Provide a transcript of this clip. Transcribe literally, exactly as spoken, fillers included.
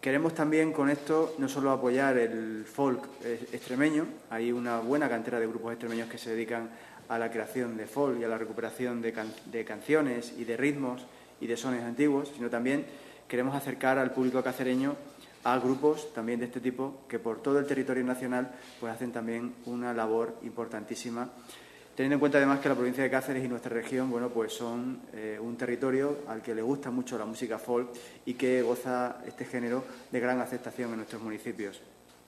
Queremos también con esto no solo apoyar el folk extremeño, hay una buena cantera de grupos extremeños que se dedican a la creación de folk y a la recuperación de, can de canciones y de ritmos y de sones antiguos, sino también queremos acercar al público cacereño a grupos también de este tipo que por todo el territorio nacional pues hacen también una labor importantísima, teniendo en cuenta además que la provincia de Cáceres y nuestra región bueno, pues son eh, un territorio al que le gusta mucho la música folk y que goza este género de gran aceptación en nuestros municipios.